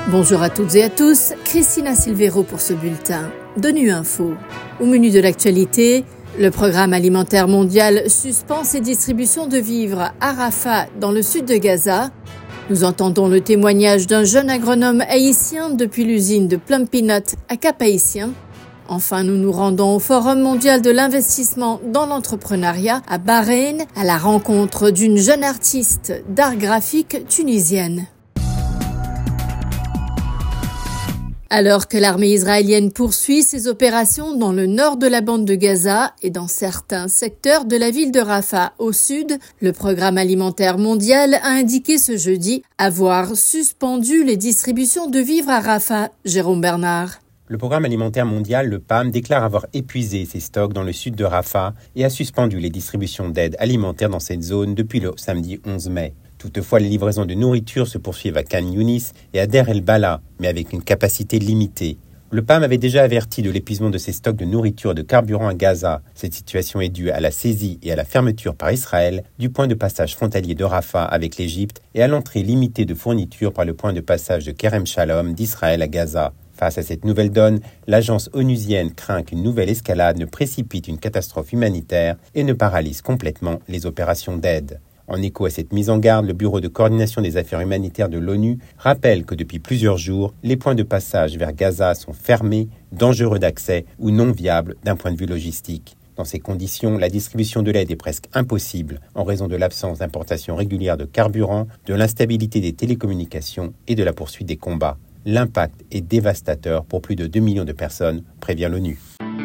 Bonjour à toutes et à tous, Christina Silvero pour ce bulletin de Nu Info. Au menu de l'actualité, le Programme alimentaire mondial suspend ses distributions de vivres à Rafah dans le sud de Gaza. Nous entendons le témoignage d'un jeune agronome haïtien depuis l'usine de Plum Peanut à Cap-Haïtien. Enfin, nous nous rendons au Forum mondial de l'investissement dans l'entrepreneuriat à Bahreïn à la rencontre d'une jeune artiste d'art graphique tunisienne. Alors que l'armée israélienne poursuit ses opérations dans le nord de la bande de Gaza et dans certains secteurs de la ville de Rafah au sud, le Programme alimentaire mondial a indiqué ce jeudi avoir suspendu les distributions de vivres à Rafah. Jérôme Bernard. Le Programme alimentaire mondial, le PAM, déclare avoir épuisé ses stocks dans le sud de Rafah et a suspendu les distributions d'aide alimentaire dans cette zone depuis le samedi 11 mai. Toutefois, les livraisons de nourriture se poursuivent à Khan Younis et à Deir el-Bala, mais avec une capacité limitée. Le PAM avait déjà averti de l'épuisement de ses stocks de nourriture et de carburant à Gaza. Cette situation est due à la saisie et à la fermeture par Israël du point de passage frontalier de Rafah avec l'Égypte et à l'entrée limitée de fournitures par le point de passage de Kerem Shalom d'Israël à Gaza. Face à cette nouvelle donne, l'agence onusienne craint qu'une nouvelle escalade ne précipite une catastrophe humanitaire et ne paralyse complètement les opérations d'aide. En écho à cette mise en garde, le Bureau de coordination des affaires humanitaires de l'ONU rappelle que depuis plusieurs jours, les points de passage vers Gaza sont fermés, dangereux d'accès ou non viables d'un point de vue logistique. Dans ces conditions, la distribution de l'aide est presque impossible en raison de l'absence d'importation régulière de carburant, de l'instabilité des télécommunications et de la poursuite des combats. L'impact est dévastateur pour plus de 2 millions de personnes, prévient l'ONU.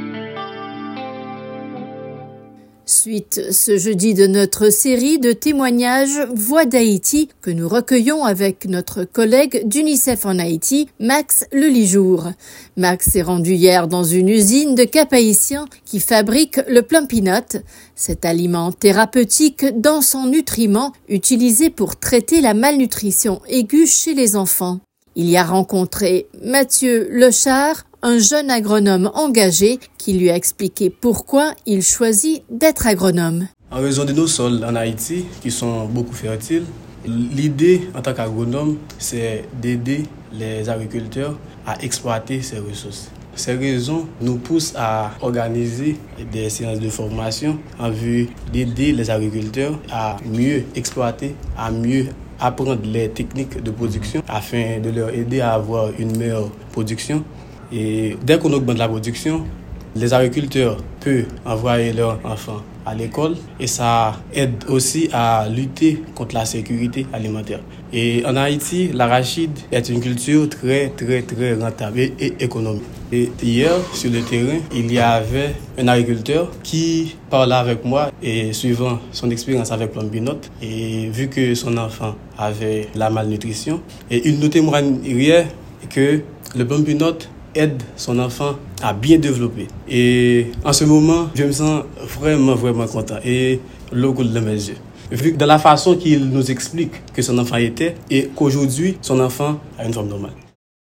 Suite ce jeudi de notre série de témoignages Voix d'Haïti que nous recueillons avec notre collègue d'UNICEF en Haïti, Max Lelijour. Max s'est rendu hier dans une usine de Cap-Haïtien qui fabrique le Plum Peanut, cet aliment thérapeutique dense en nutriments utilisé pour traiter la malnutrition aiguë chez les enfants. Il y a rencontré Mathieu Lechard, un jeune agronome engagé qui lui a expliqué pourquoi il choisit d'être agronome. En raison de nos sols en Haïti, qui sont beaucoup fertiles, l'idée en tant qu'agronome, c'est d'aider les agriculteurs à exploiter ces ressources. Ces raisons nous poussent à organiser des séances de formation en vue d'aider les agriculteurs à mieux exploiter, à mieux apprendre les techniques de production afin de leur aider à avoir une meilleure production. Et dès qu'on augmente la production, les agriculteurs peuvent envoyer leurs enfants à l'école et ça aide aussi à lutter contre la sécurité alimentaire. Et en Haïti, l'arachide est une culture très rentable et économique. Et hier, sur le terrain, il y avait un agriculteur qui parlait avec moi et suivant son expérience avec Plum Peanut et vu que son enfant avait la malnutrition, et il nous témoignerait que le Plum Peanut aide son enfant à bien développer. Et en ce moment, je me sens vraiment content et l'eau coule dans mes yeux. Vu que de la façon qu'il nous explique que son enfant était et qu'aujourd'hui, son enfant a une forme normale.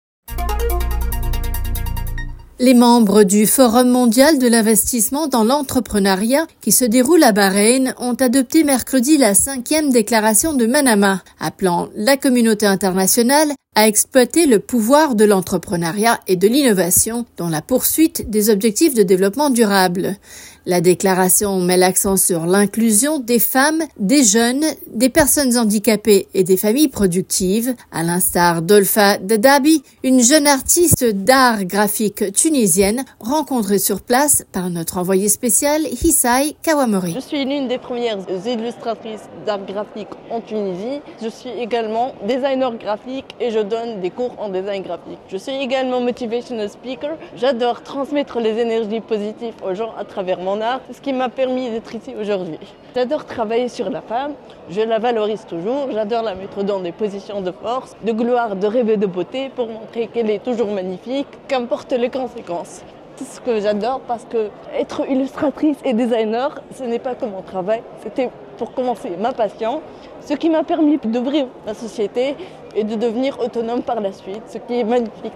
Les membres du Forum mondial de l'investissement dans l'entrepreneuriat qui se déroule à Bahreïn ont adopté mercredi la 5e déclaration de Manama, appelant la communauté internationale à exploiter le pouvoir de l'entrepreneuriat et de l'innovation dans la poursuite des objectifs de développement durable. La déclaration met l'accent sur l'inclusion des femmes, des jeunes, des personnes handicapées et des familles productives, à l'instar d'Olfa Dadabi, une jeune artiste d'art graphique tunisienne rencontrée sur place par notre envoyé spécial Hissai Kawamori. Je suis l'une des premières illustratrices d'art graphique en Tunisie. Je suis également designer graphique et je donne des cours en design graphique. Je suis également motivational speaker. J'adore transmettre les énergies positives aux gens à travers mon art, ce qui m'a permis d'être ici aujourd'hui. J'adore travailler sur la femme, je la valorise toujours, j'adore la mettre dans des positions de force, de gloire, de rêve et de beauté pour montrer qu'elle est toujours magnifique, qu'importe les conséquences. C'est ce que j'adore parce que être illustratrice et designer, ce n'est pas que mon travail, c'était pour commencer ma passion, ce qui m'a permis d'ouvrir la société et de devenir autonome par la suite, ce qui est magnifique.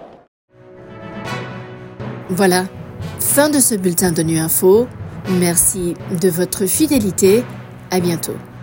Voilà, fin de ce bulletin de Nu Info. Merci de votre fidélité. À bientôt.